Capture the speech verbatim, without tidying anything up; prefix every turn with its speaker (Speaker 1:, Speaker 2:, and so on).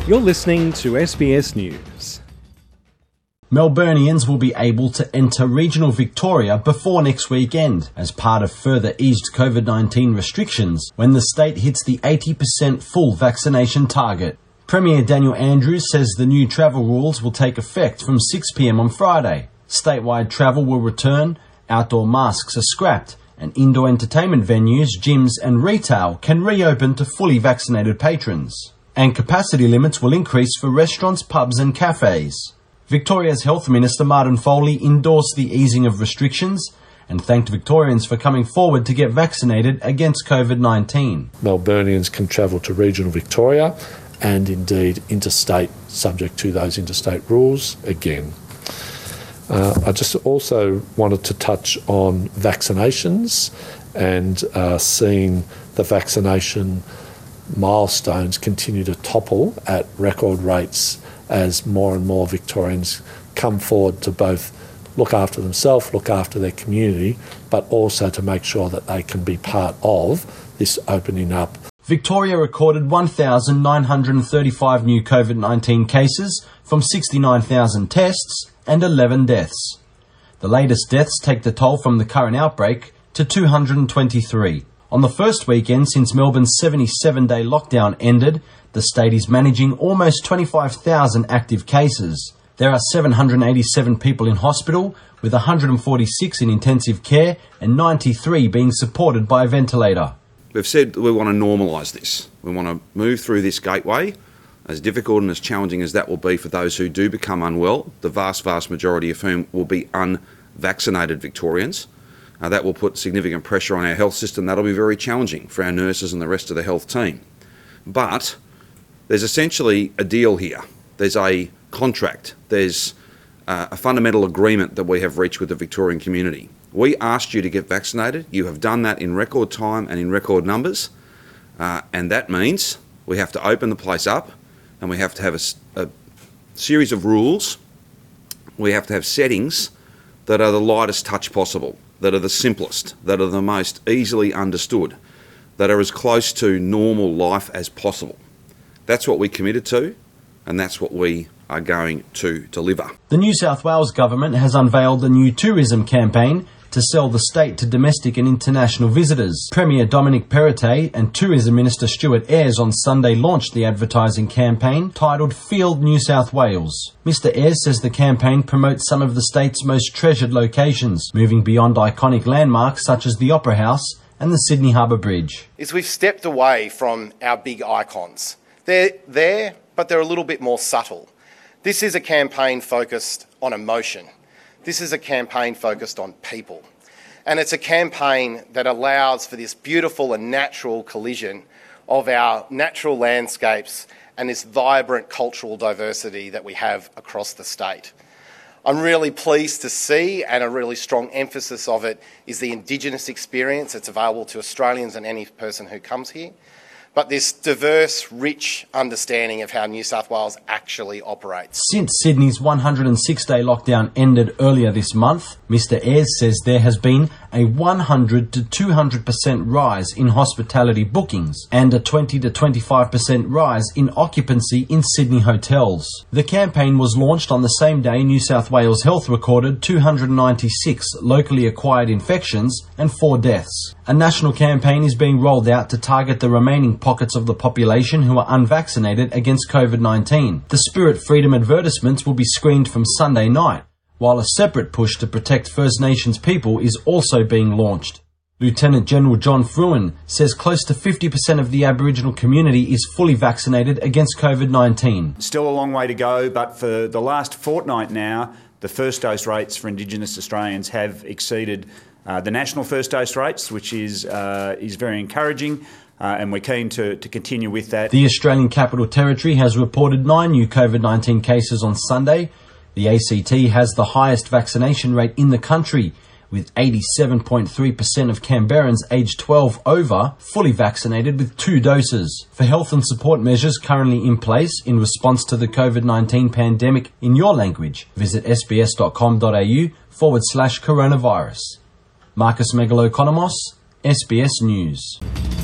Speaker 1: You're listening to S B S News.
Speaker 2: Melburnians will be able to enter regional Victoria before next weekend as part of further eased COVID nineteen restrictions when the state hits the eighty percent full vaccination target. Premier Daniel Andrews says the new travel rules will take effect from six p m on Friday. Statewide travel will return, outdoor masks are scrapped, and indoor entertainment venues, gyms and retail can reopen to fully vaccinated patrons. And capacity limits will increase for restaurants, pubs and cafes. Victoria's Health Minister Martin Foley endorsed the easing of restrictions and thanked Victorians for coming forward to get vaccinated against COVID nineteen.
Speaker 3: Melburnians can travel to regional Victoria and indeed interstate, subject to those interstate rules again. Uh, I just also wanted to touch on vaccinations and uh, seeing the vaccination milestones continue to topple at record rates as more and more Victorians come forward to both look after themselves, look after their community, but also to make sure that they can be part of this opening up.
Speaker 2: Victoria recorded one thousand nine hundred thirty-five new COVID nineteen cases from sixty-nine thousand tests and eleven deaths. The latest deaths take the toll from the current outbreak to two hundred twenty-three. On the first weekend since Melbourne's seventy-seven day lockdown ended, the state is managing almost twenty-five thousand active cases. There are seven hundred eighty-seven people in hospital, with one hundred forty-six in intensive care and ninety-three being supported by a ventilator.
Speaker 4: We've said we want to normalise this. We want to move through this gateway, as difficult and as challenging as that will be for those who do become unwell, the vast, vast majority of whom will be unvaccinated Victorians. Uh, that will put significant pressure on our health system. That'll be very challenging for our nurses and the rest of the health team. But there's essentially a deal here. There's a contract. There's uh, a fundamental agreement that we have reached with the Victorian community. We asked you to get vaccinated. You have done that in record time and in record numbers. Uh, and that means we have to open the place up and we have to have a, a series of rules. We have to have settings that are the lightest touch possible, that are the simplest, that are the most easily understood, that are as close to normal life as possible. That's what we committed to, and that's what we are going to deliver.
Speaker 2: The New South Wales government has unveiled a new tourism campaign to sell the state to domestic and international visitors. Premier Dominic Perrottet and Tourism Minister Stuart Ayres on Sunday launched the advertising campaign titled Field New South Wales. Mister Ayres says the campaign promotes some of the state's most treasured locations, moving beyond iconic landmarks such as the Opera House and the Sydney Harbour Bridge.
Speaker 5: Is we've stepped away from our big icons. They're there, but they're a little bit more subtle. This is a campaign focused on emotion. This is a campaign focused on people. And it's a campaign that allows for this beautiful and natural collision of our natural landscapes and this vibrant cultural diversity that we have across the state. I'm really pleased to see, and a really strong emphasis of it is the Indigenous experience. It's available to Australians and any person who comes here. But this diverse, rich understanding of how New South Wales actually operates.
Speaker 2: Since Sydney's one hundred six day lockdown ended earlier this month, Mister Ayres says there has been a one hundred to two hundred percent rise in hospitality bookings and a twenty to twenty-five percent rise in occupancy in Sydney hotels. The campaign was launched on the same day New South Wales Health recorded two hundred ninety-six locally acquired infections and four deaths. A national campaign is being rolled out to target the remaining pockets of the population who are unvaccinated against COVID nineteen. The Spirit Freedom advertisements will be screened from Sunday night, while a separate push to protect First Nations people is also being launched. Lieutenant General John Fruin says close to fifty percent of the Aboriginal community is fully vaccinated against COVID nineteen.
Speaker 6: Still a long way to go, but for the last fortnight now, the first dose rates for Indigenous Australians have exceeded uh, the national first dose rates, which is uh, is very encouraging. Uh, and we're keen to, to continue with that.
Speaker 2: The Australian Capital Territory has reported nine new COVID nineteen cases on Sunday. The A C T has the highest vaccination rate in the country, with eighty-seven point three percent of Canberrans aged twelve over fully vaccinated with two doses. For health and support measures currently in place in response to the COVID nineteen pandemic in your language, visit sbs.com.au forward slash coronavirus. Marcus Megalokonomos, S B S News.